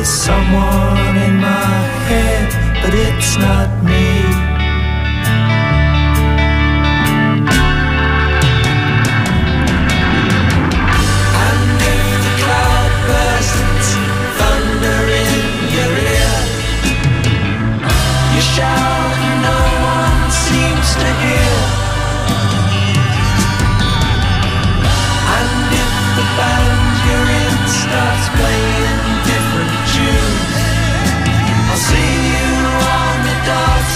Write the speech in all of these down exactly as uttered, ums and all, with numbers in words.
There's someone in my head, but it's not me. And if the cloud bursts, thunder in your ear, you shout and no one seems to hear. And if the band you're in starts playing different tunes, I'll see you on the dance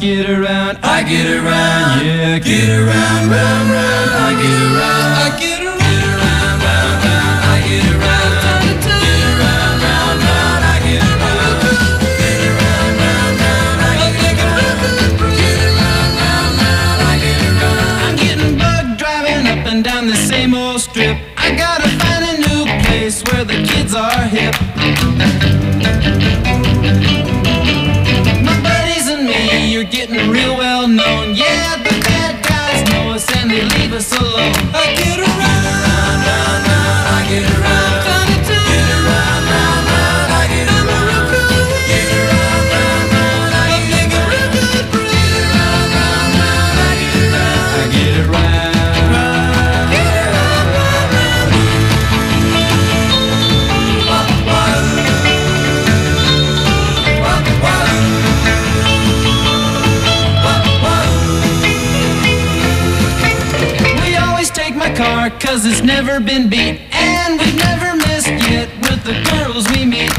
get around, I get around, yeah, get around, round, round, I get around, I get around, get around, round, round, I get around, get around, round, round, I get around, get around, round, round, I get around, get around, round, round, I get around. I'm getting bugged driving up and down the same old strip. I gotta find a new place where the kids are hip. You're getting real well known. Yeah, the bad guys know us and they leave us alone. I get around, round, round, round, I get around. Get around, round, round, I get around. Get around, round, round, I get around. Get around, round, round, I get around. I get around. Get around, round, round. Wah, wah. Wah, wah. Car, cause it's never been beat, and we've never missed yet with the girls we meet.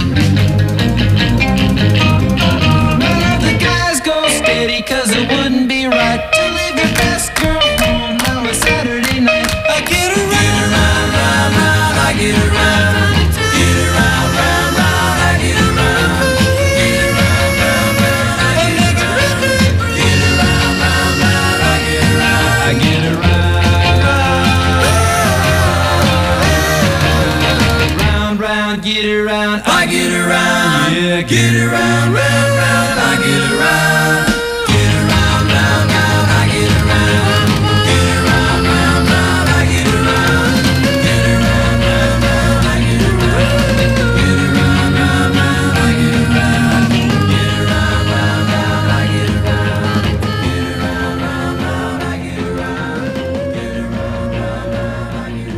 None of the guys go steady, cause it wouldn't be right to leave your best girl home on a Saturday night. I get around, get around, round, round, I get around. Get around, round, round, I get around. Get around, round, round, I get around. Get around, round, round, I get around. I get around. Get around, I get around, yeah, get around, round, round, I get around. Get around, round, round, I get around. Get around, round, round, I get around. Get around, round, round, I get around. Get around, round, round, I get around. Get around, round, round, I get around. Get around, round, round, I get around. Get around, round, round, I get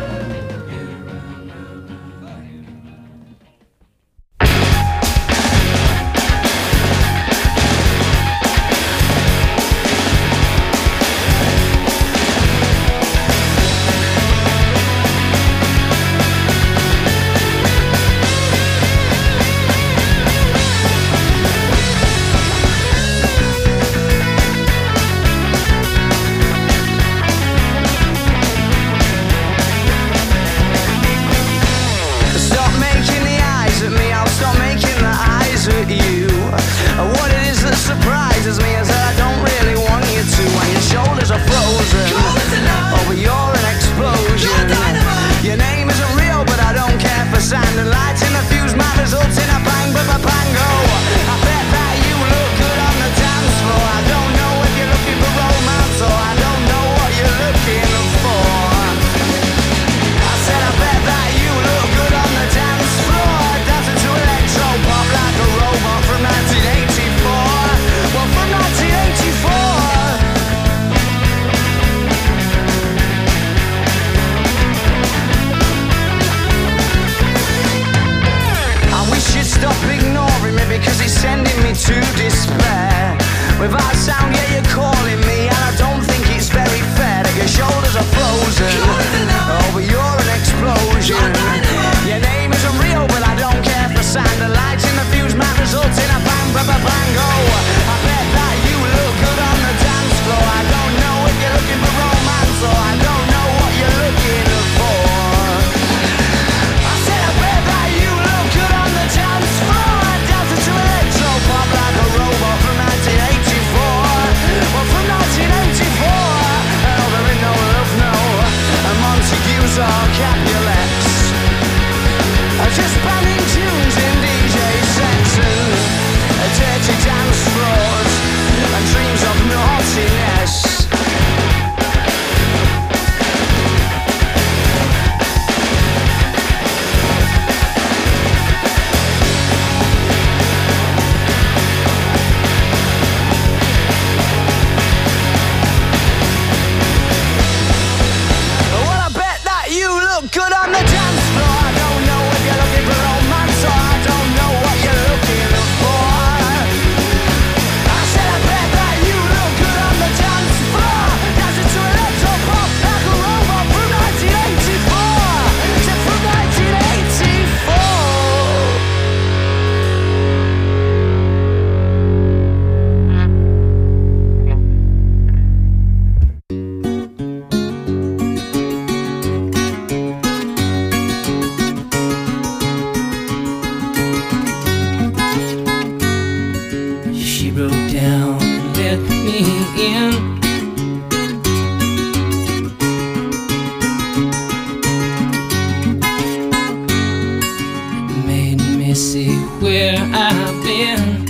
surprises me is that I don't really want you to. When your shoulders are frozen, oh, but you're an explosion. Your name isn't real, but I don't care for sand and lights in the fuse. My results in a bang, but a bango. I bet that you look good on the dance floor. I don't know if you're looking for romance or I don't know what you're looking for. I said I bet that you look good on the dance floor, dancing to electro pop like a robot from nineteen eighty-four. Well, from nineteen eighty-four. I wish you'd stop ignoring me because it's sending me to despair. Without sound, yeah, you're calling me, and I don't think it's very fair that your shoulders are frozen. Oh, but you're an explosion. Your name isn't real, but I don't care for sand. The lights in the fuse might result in a bang, ba ba bango. I bet that you look good on the dance floor. I don't know if you're looking for romance or I don't know what you're looking for. I said I bet that you look good on the dance floor, dancing to electro pop like a robot from nineteen eighty-four. Well, from nineteen eighty-four, oh, there ain't no love, no. And Monty let me in. Made me see where I've been.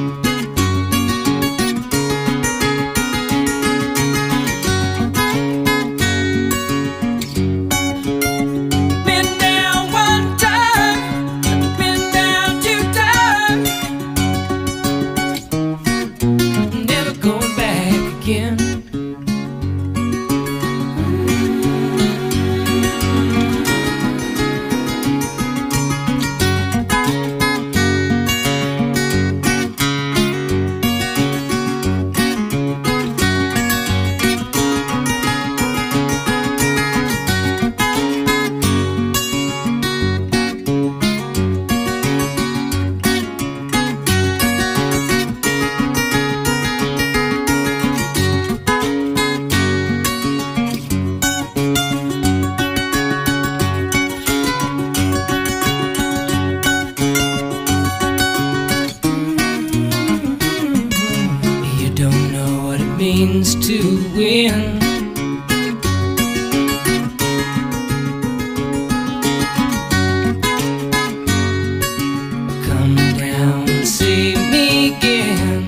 To win. Come down and see me again.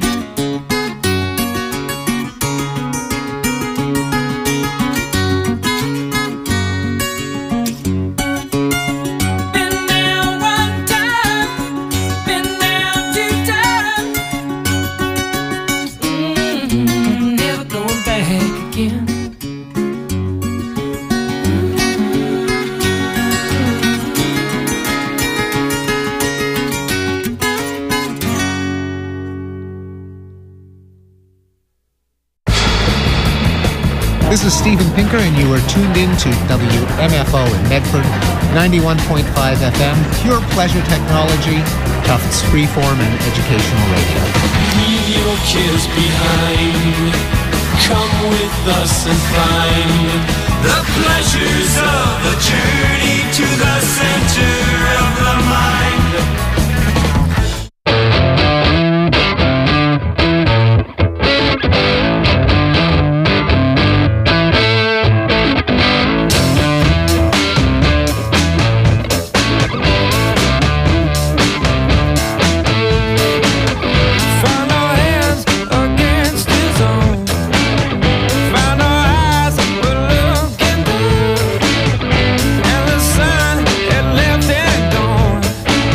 Been down one time, been down two times. Mm-hmm. Never going back again. This is Steven Pinker, and you are tuned in to W M F O in Medford, ninety-one point five F M, pure pleasure technology, Tufts freeform and educational radio. Leave your kids behind. Come with us and find the pleasures of the journey to the center of the mind. And the sun had left and gone.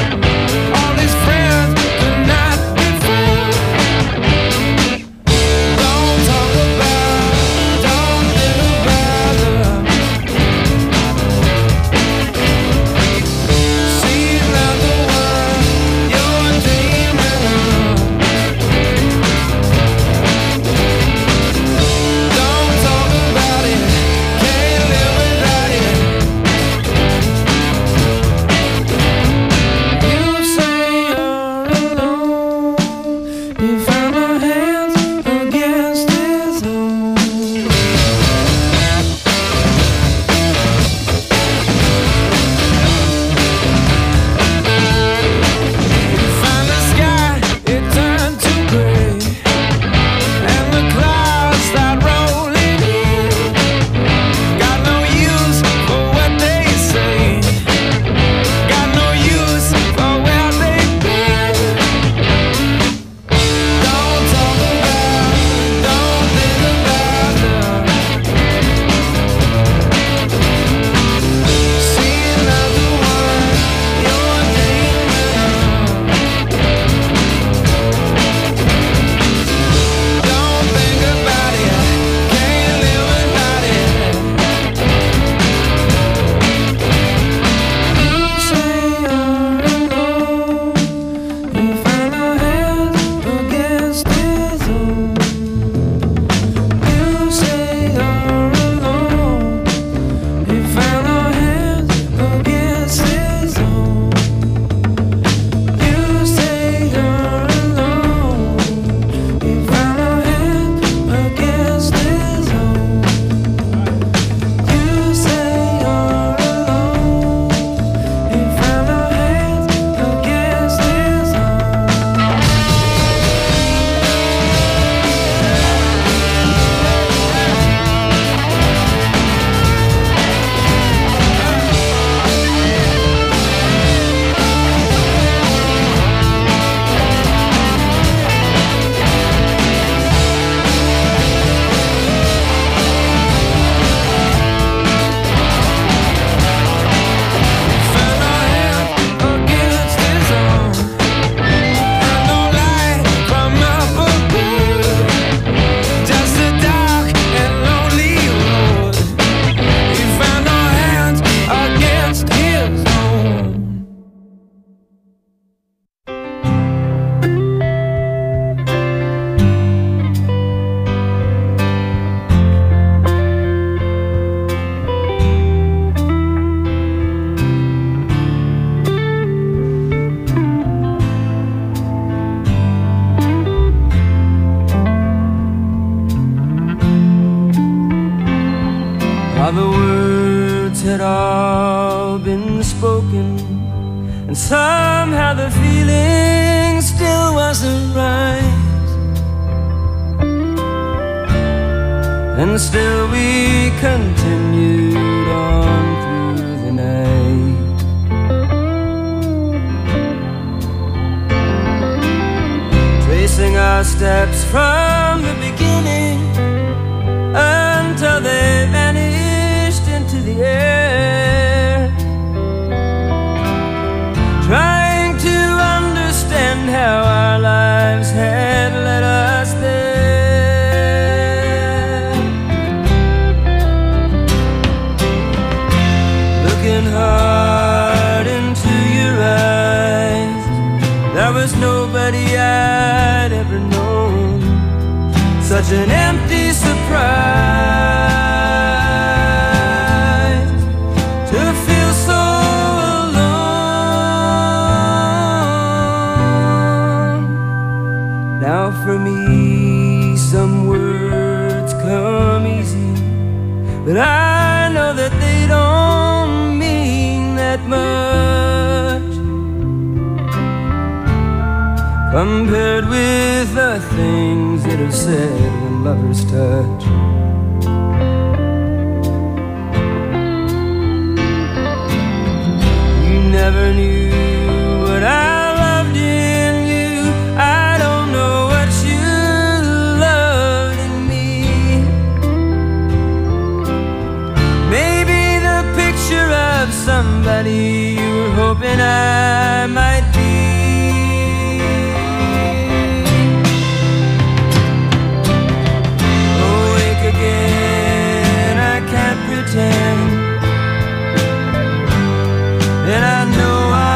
How the words had all been spoken, and somehow the feeling still wasn't right. And still we continued on through the night. Tracing our steps from the beginning until they vanished into the air, trying to understand how our lives had led us there. Looking hard into your eyes, there was nobody I'd ever known. Such an empty surprise to feel so alone. Now for me some words come easy, but I know that they don't mean that much compared with the things that are said when lovers touch. You never knew what I loved in you. I don't know what you loved in me. Maybe the picture of somebody you were hoping I might be. Again, I can't pretend, and I know I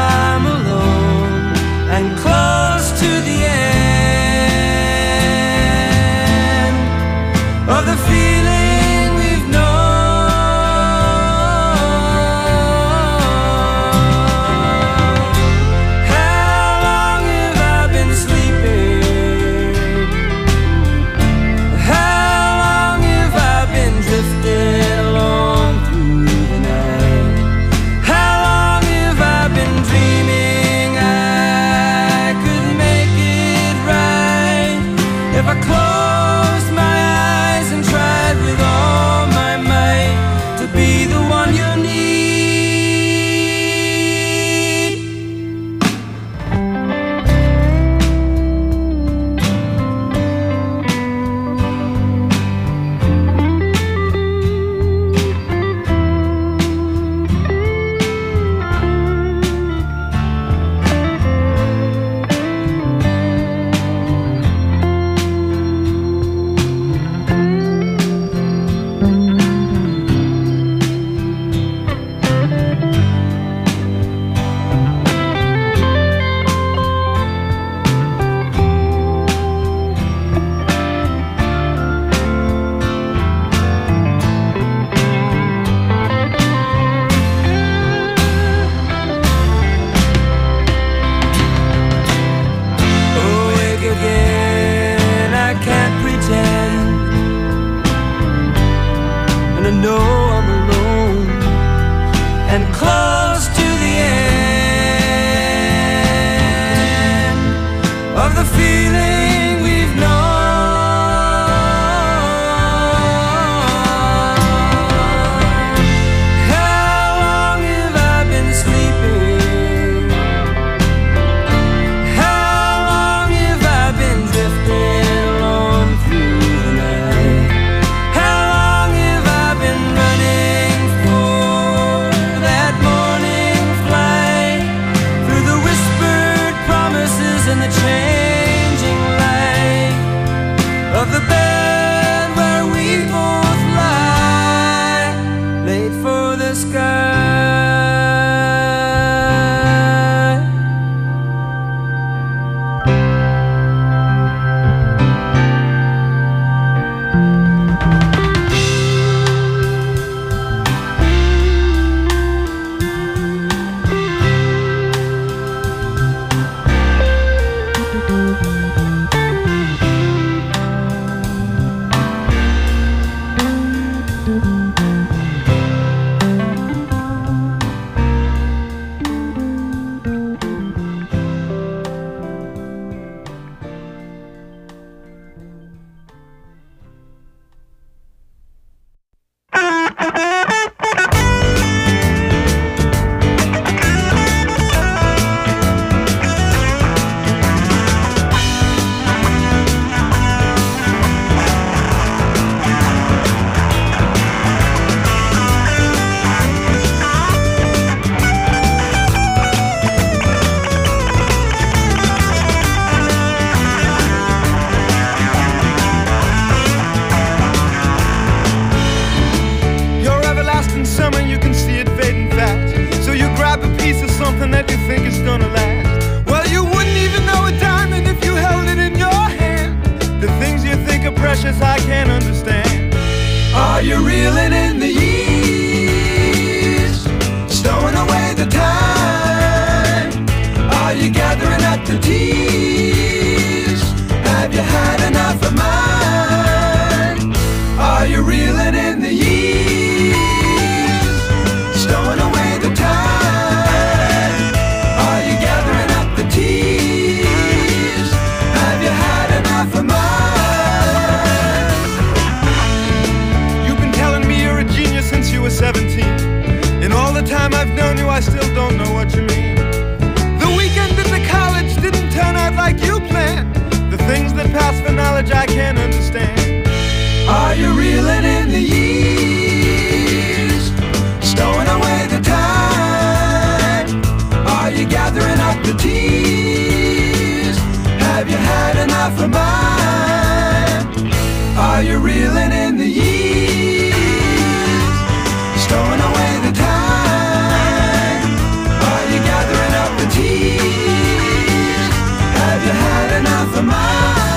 precious I can't understand. Are you reeling in the years, stowing away the time? Are you gathering up the tears? Have you had enough of mine? Are you reeling in the years, stowing away the time? Are you gathering up the tears? Have you had enough of mine? You've been telling me you're a genius since you were seventeen. In all the time I've known you, I still don't know what you mean. The weekend at the college didn't turn out like you planned. The things that pass for knowledge I can't understand. Are you reeling in the years, stowing away the time? Are you gathering up the tears? Have you had enough of mine? Are you reeling in the years, stowing away the time? Are you gathering up the tears? Have you had enough of mine?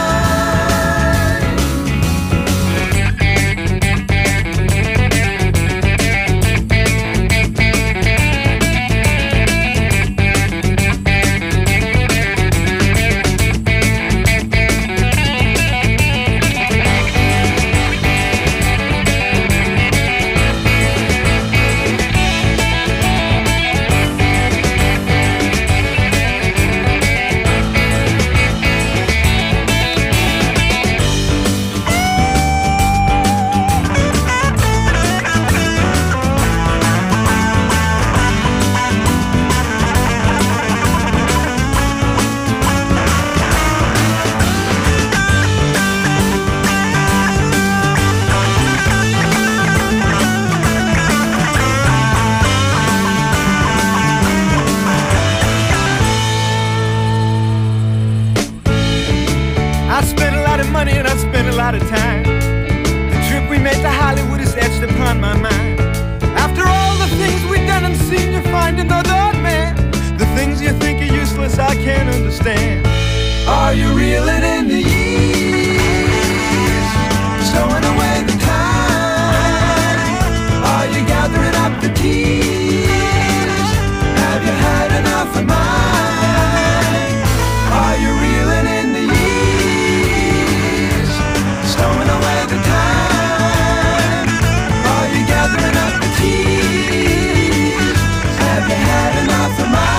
Of time. The trip we made to Hollywood is etched upon my mind. After all the things we've done and seen, you find another man. The things you think are useless I can't understand. Are you reeling in the years, stowing away the time? Are you gathering up the tears? Have you had enough of mine? Are you reeling in the years, stowing away the time? Are you gathering up the tears? Have you had enough of mine?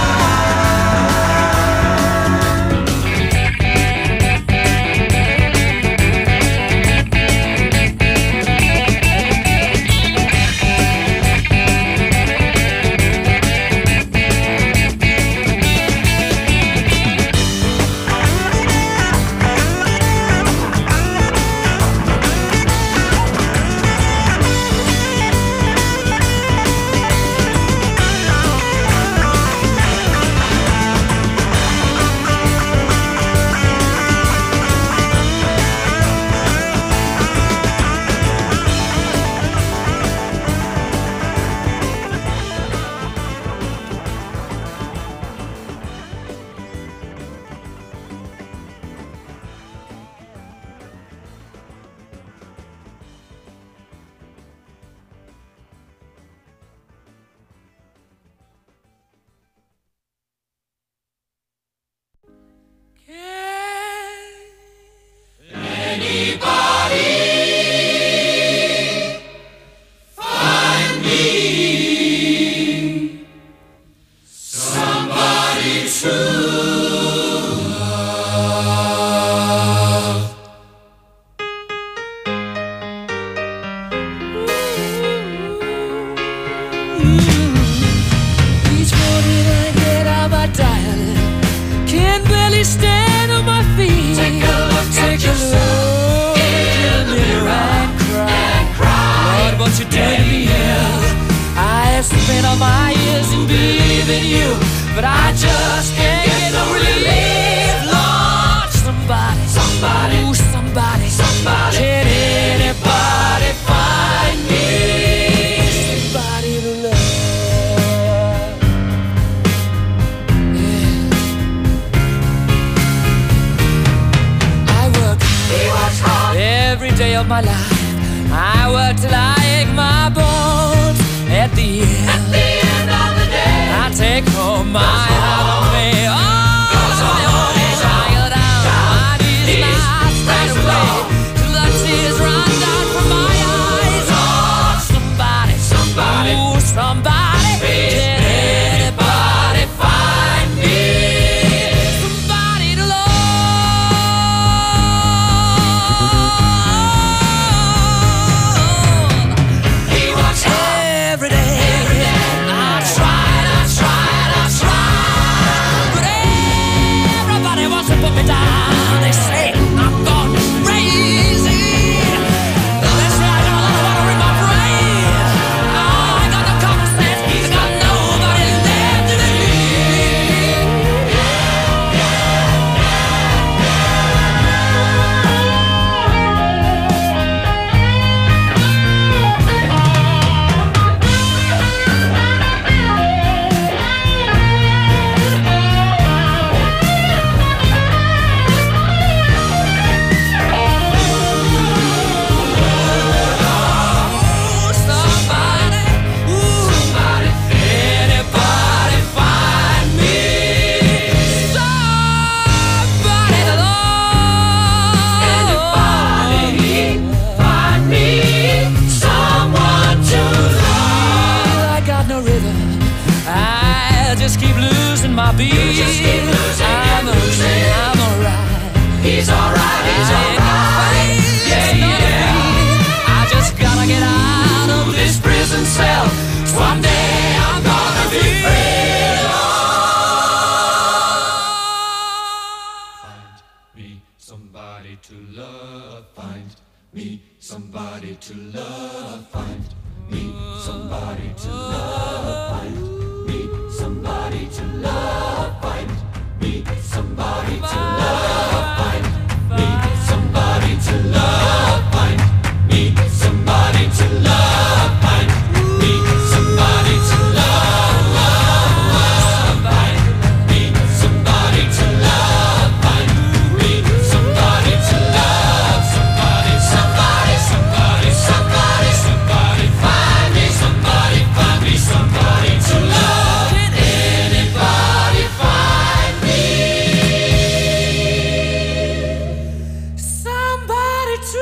every day of my life. I work till I ache my bones. At the end, At the end of the day, I take home my heart of me. Oh, my own is higher down. My knees, my straight away, till the tears run down from my eyes. Oh, somebody, somebody, ooh, somebody, can anybody find me? Somebody to love. He works hard every day. Every day. I tried, I tried, I tried, but everybody wants to put me down. They say I'm gone crazy. They say I got a lot of water in my brain. Oh, I got no common sense. I got nobody left to believe. Oh, somebody, ooh, somebody, anybody find me? Somebody to love. Anybody find me? Someone to love. I got no rhythm. I just keep losing my beat. Just keep losing, I'm losing. I'm alright. He's alright. He's alright. Yeah, yeah. I just gotta get out of this prison cell. Someday I'm gonna be free. Find me somebody to love. Find me somebody to love. Find me somebody to love. Find me somebody to love. Find me somebody to love. Find me somebody to love. Find me somebody to love. Find me somebody to love. Find me somebody to love. Find me somebody to love. Somebody, somebody, somebody, somebody, somebody. Find me somebody. Find me somebody to love. Can anybody find me? Somebody to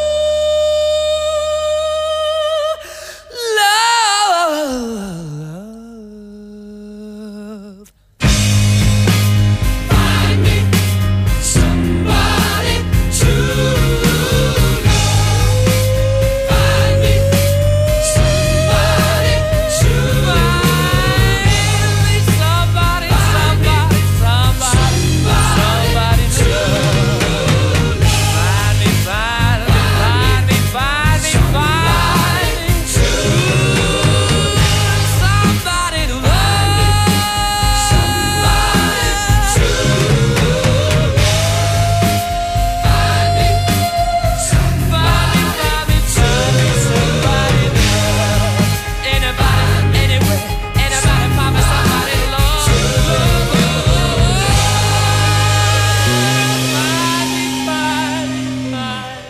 love. Find me somebody to love. Find me somebody to love. Somebody, somebody, somebody, somebody to love. Find me, find me, find me, find me, find me to somebody to love. Somebody to love. Find me somebody, find me to somebody to love. Anybody, anywhere, anybody, find me somebody to love. Find me, find me, find me.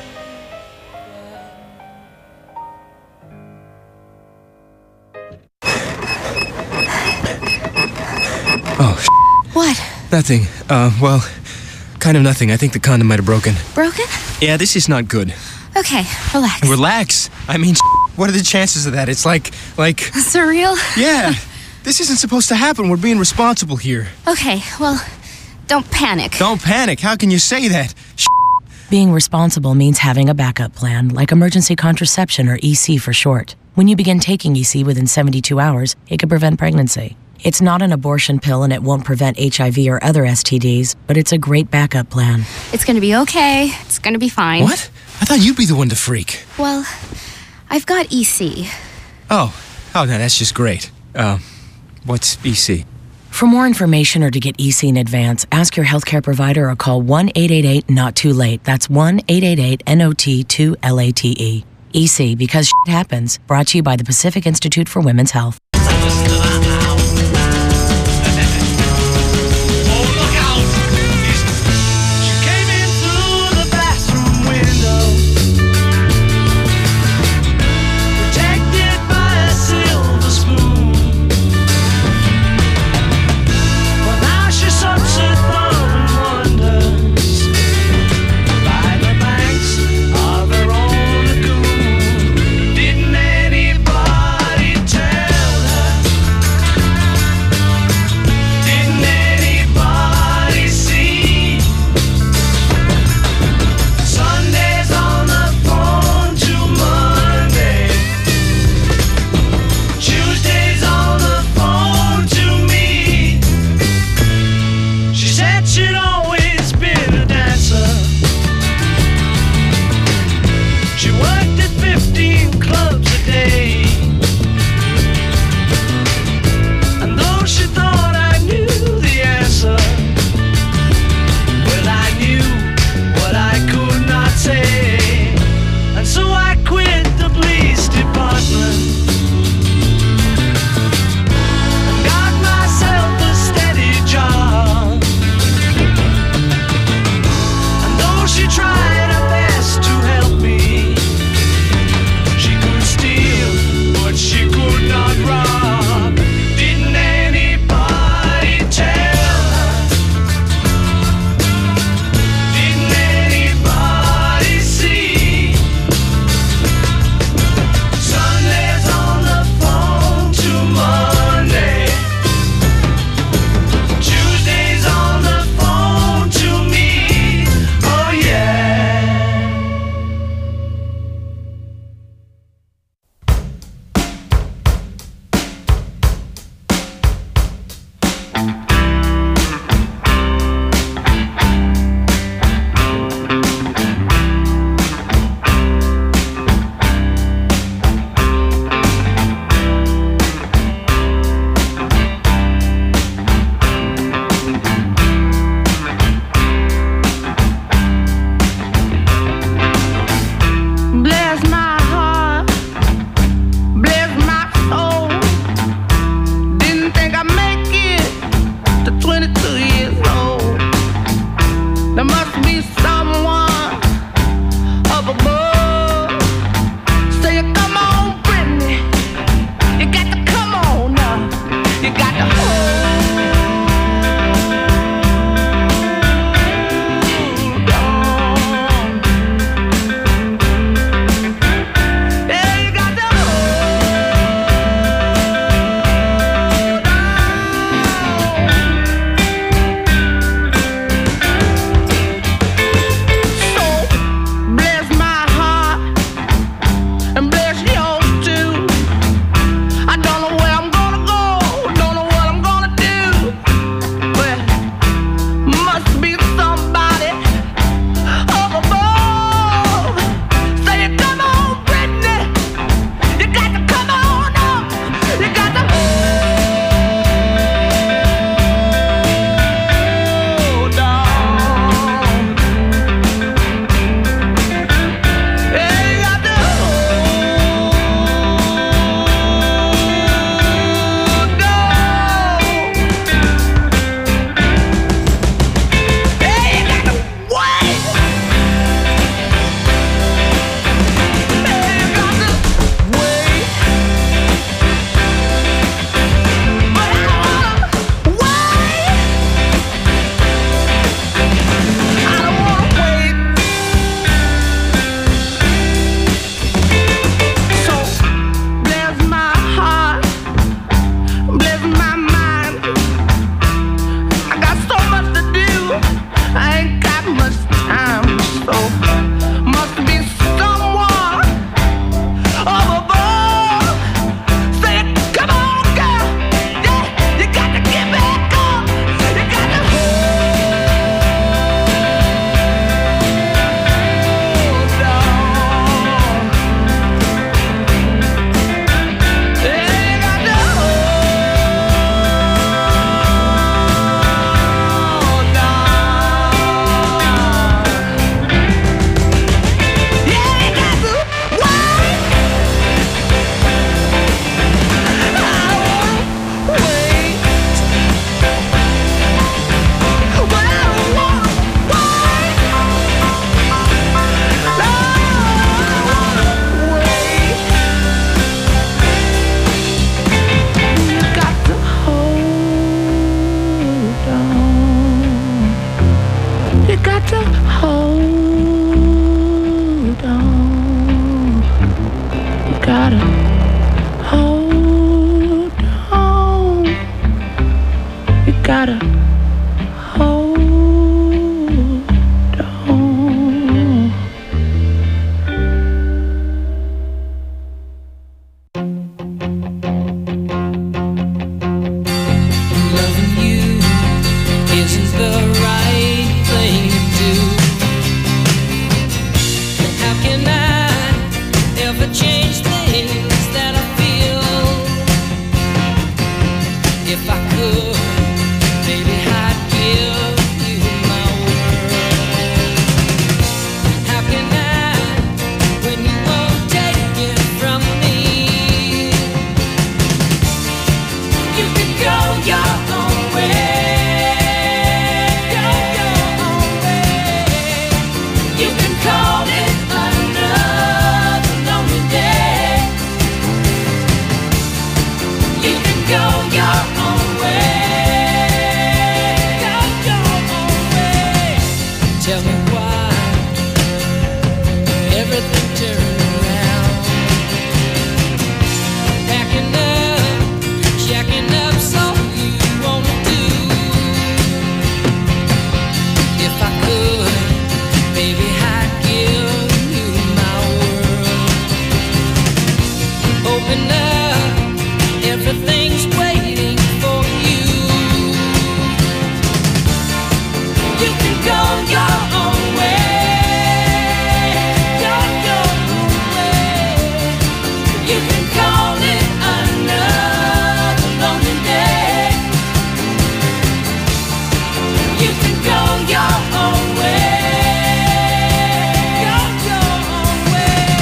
Oh, sh- What? nothing. Uh, well, kind of nothing. I think the condom might have broken. Broken? Yeah, this is not good. Okay, relax. Relax. I mean, sh- what are the chances of that? It's like, like, Surreal? yeah. This isn't supposed to happen. We're being responsible here. Okay, well, don't panic. Don't panic. How can you say that? Sh- Being responsible means having a backup plan, like emergency contraception or E C for short. When you begin taking E C within seventy-two hours, it can prevent pregnancy. It's not an abortion pill and it won't prevent H I V or other S T Ds, but it's a great backup plan. It's gonna be okay. It's gonna be fine. What? I thought you'd be the one to freak. Well, I've got E C. Oh, oh, no, that's just great. Uh, what's E C? For more information or to get E C in advance, ask your healthcare provider or call one eight eight eight not too late. That's one eight eight eight N O T two L A T E. E C, because shit happens. Brought to you by the Pacific Institute for Women's Health. She came in through the bathroom window. never change things that I feel. If I could, baby, I'd give you my world. How can I, when you won't take it from me? You can go your own way, go your own way. You can call it another lonely day. You can go your own way, go your own way. Tell me why everything turned around. Packing up, checking up, so you wanna do. If I could, baby, I'd give you my world. Open up, everything's waiting for you. You can go your own way, go your own way. You can call it another lonely day. You can go your own way, go your own way.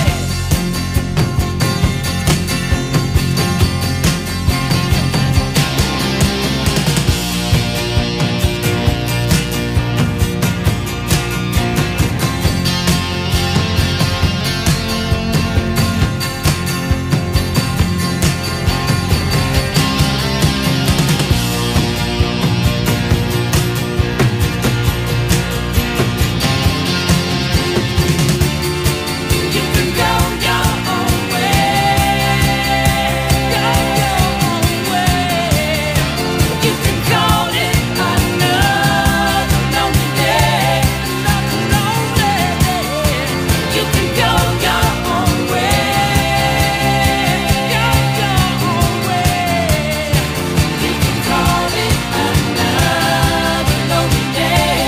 You can go your own way, go your own way. You can call it another lonely day, another lonely day. You can go your own way, go your own way. You can call it another lonely day.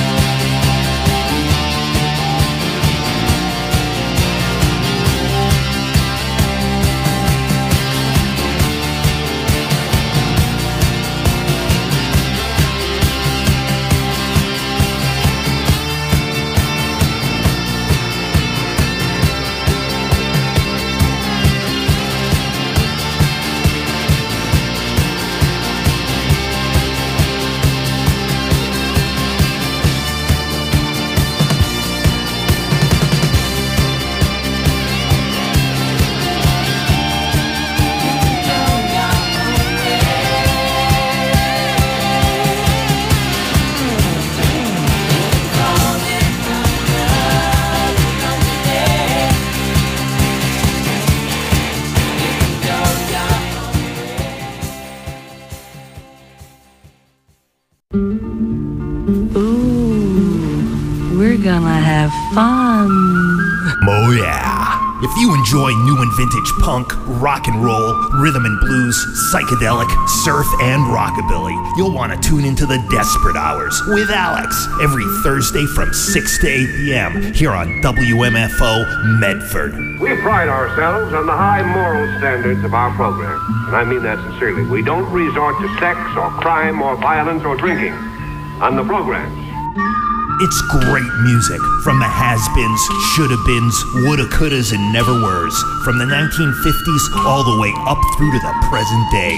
Ooh, we're gonna have fun. Oh yeah. If you enjoy new and vintage punk, rock and roll, rhythm and blues, psychedelic, surf, and rockabilly, you'll want to tune into the Desperate Hours with Alex every Thursday from six to eight p.m. here on W M F O Medford. We pride ourselves on the high moral standards of our program, and I mean that sincerely. We don't resort to sex or crime or violence or drinking on the programs. It's great music from the has-beens, shoulda-beens, woulda, couldas, and never-weres, from the nineteen fifties all the way up through to the present day.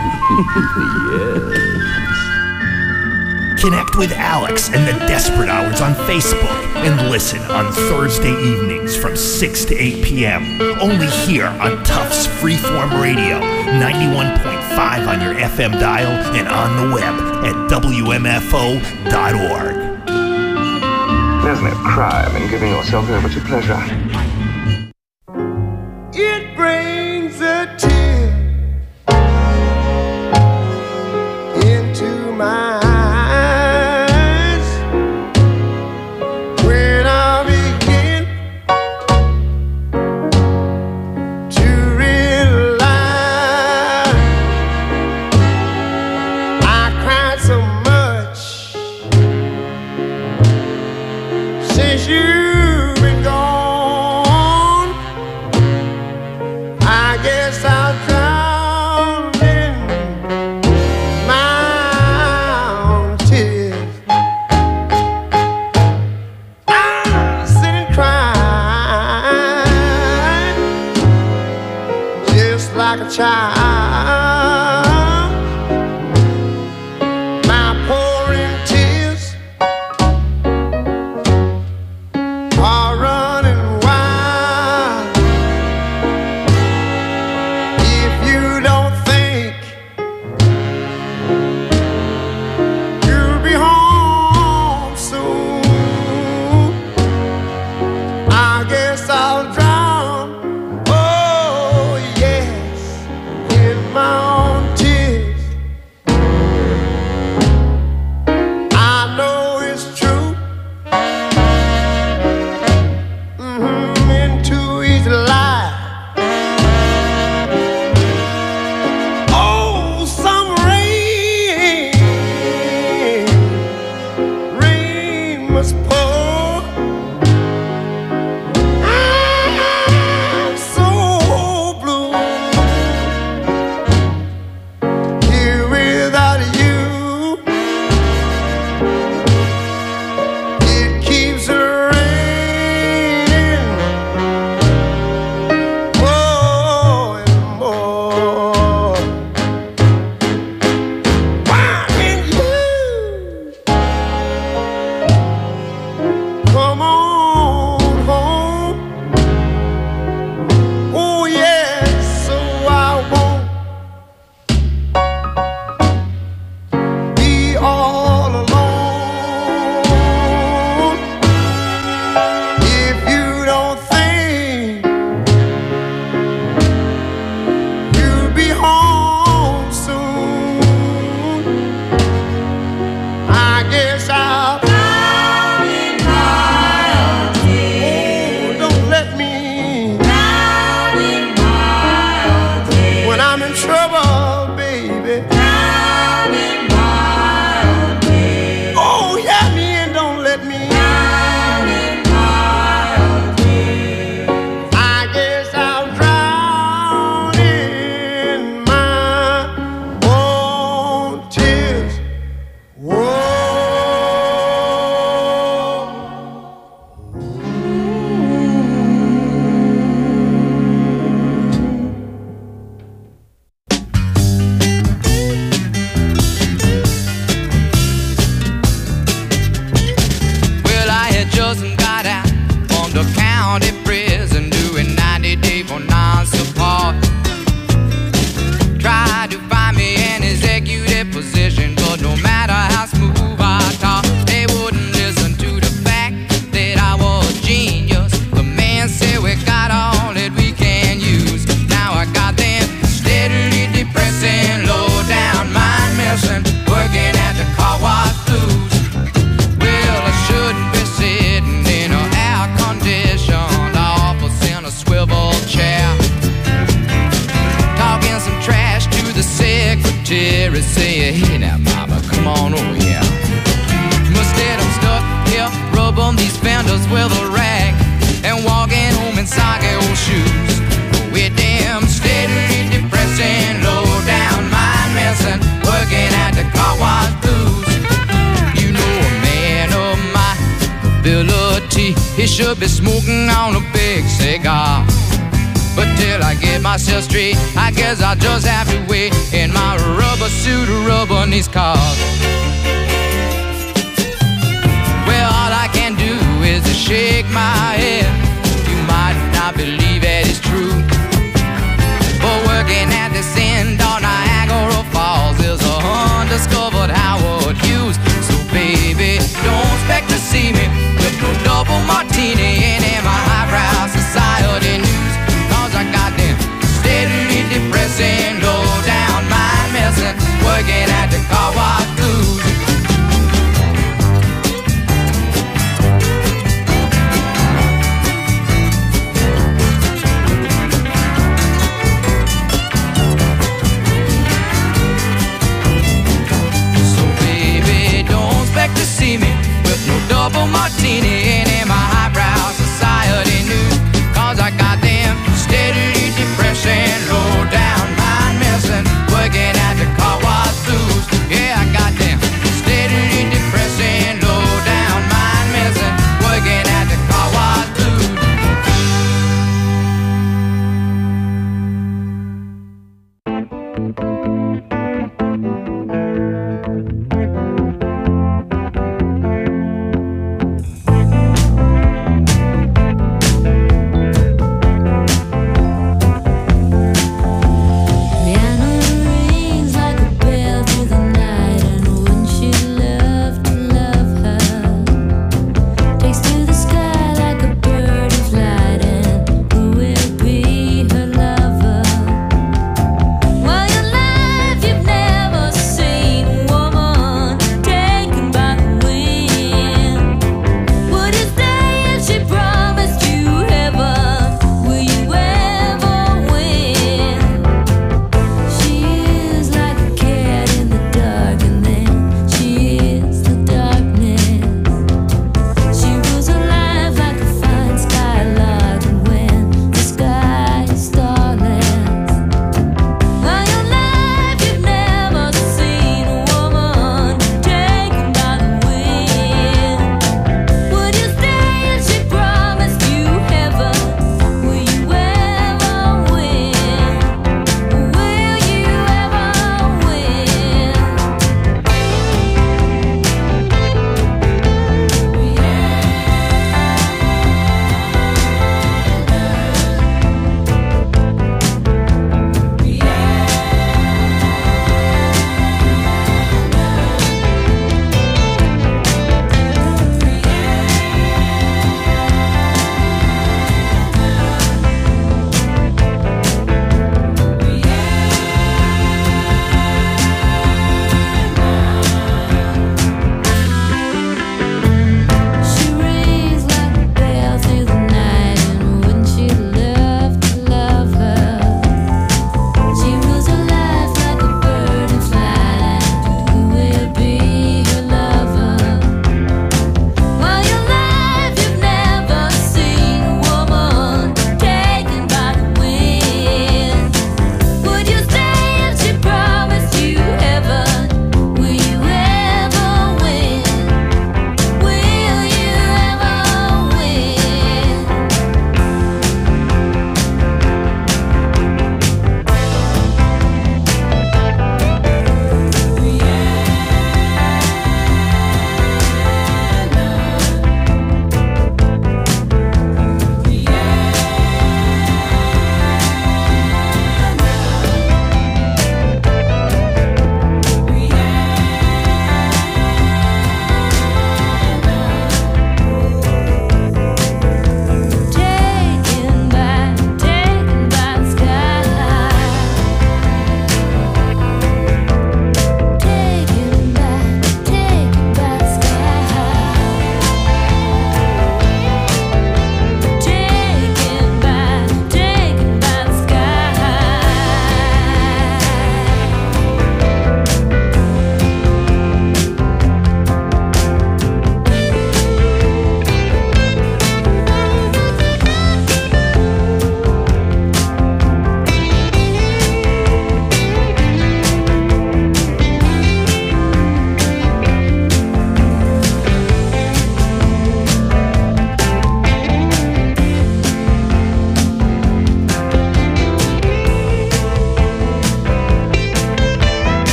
Yes. Connect with Alex and the Desperate Hours on Facebook and listen on Thursday evenings from six to eight p.m. only here on Tufts Freeform Radio, ninety-one point five on your F M dial and on the web at W M F O dot org. There's no crime in giving yourself over to pleasure. It brings a tear into my eyes when I begin to realize I cried so much since you've been gone. guess I'll drown in my own tears. I'm sitting crying just like a child. My pouring tears are running wild. If you don't think you'll be home soon, I guess I'll drown, oh yes, in my own tears. I know it's true. Mm-hmm, into each lie. Oh, some rain, rain must pour. I'm so blue here without you. It keeps raining more and more. Why can't you come on home? Oh yes, so I won't be all alone. If you don't think you'll be home soon, I guess I'll drown in my own tears. Oh, don't let me drown in my own tears. When I'm in trouble, baby, drown in my own tears. Oh, help me and don't let me drown in my own tears. I guess I'll drown in my own tears. Whoa. Well, I had just got out from the county prison doing ninety day for non-support. Tried to find me an executive position, but no matter how smooth I talk, they wouldn't listen to the fact that I was a genius. The man said we got all that we can use. Now I got them steadily depressing, low down mind messing, working at the car wash blues. Well, I shouldn't be sitting in an air-conditioned office in a swivel chair, talking some trash to the secretary, saying, hey now mama, come on over here. Instead I'm stuck here, rubbing these fenders with a rag and walking home in soggy old shoes. With them steadily depressing, low down mind messing, working at the car wash blues. You know a man of my ability, he should be smoking on a big cigar. But till I get myself straight, I guess I'll just have to wait in my rubber suit, rubbing these cars. Well, all I can do is to shake my head. You might not believe that it's true, but working at this end on Niagara Falls is a undiscovered Howard Hughes. So baby, don't expect to see me with no double martini and in my highbrow society news. Cause I got them steadily depressing, low down mind messing, working at the car wash blues.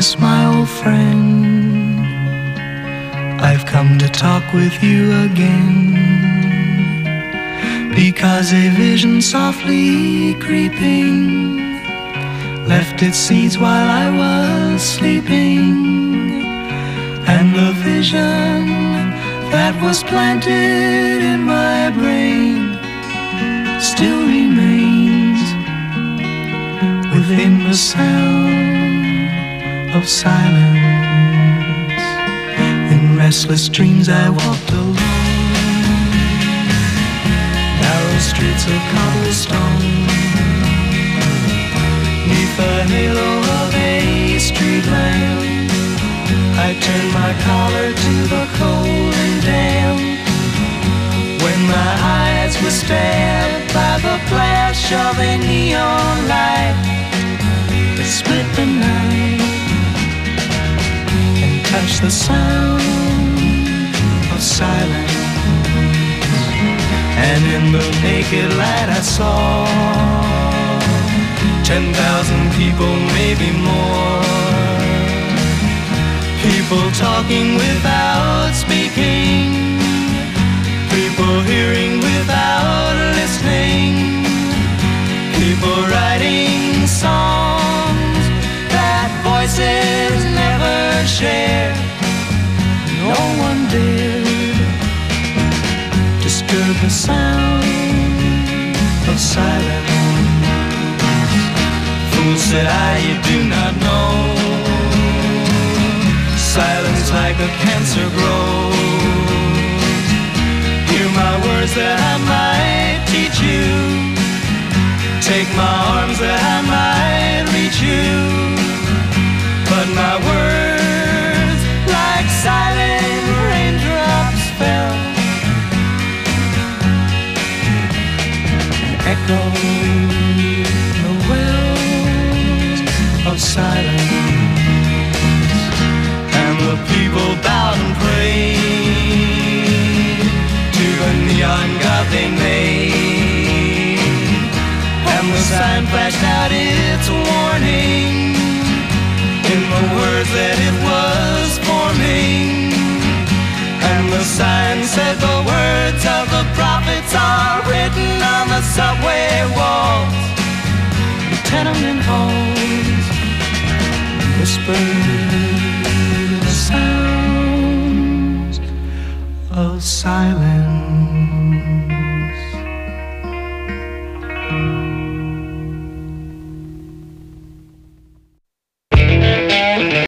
darkness, my old friend, I've come to talk with you again, because a vision softly creeping left its seeds while I was sleeping, and the vision that was planted in my brain still remains within the sound of silence. In restless dreams I walked alone, narrow streets of cobblestone, neath the halo of a street lamp. I turned my collar to the cold and damp, when my eyes were stabbed by the flash of a neon light that split the night and touched the sound of silence. And in the naked light I saw ten thousand people, maybe more, people talking without speaking, people hearing without listening, people writing songs that voices never share. No one dared disturb the sound of silence. Fool, said I, you do not know, silence like a cancer grows. Hear my words that I might teach you, take my arms that I might reach you, but my words like silent raindrops fell, echoed the wells of silence. The people bowed and prayed to the neon god they made, and the sign flashed out its warning in the words that it was forming. And the sign said the words of the prophets are written on the subway walls, the tenement halls, whispered sounds of silence.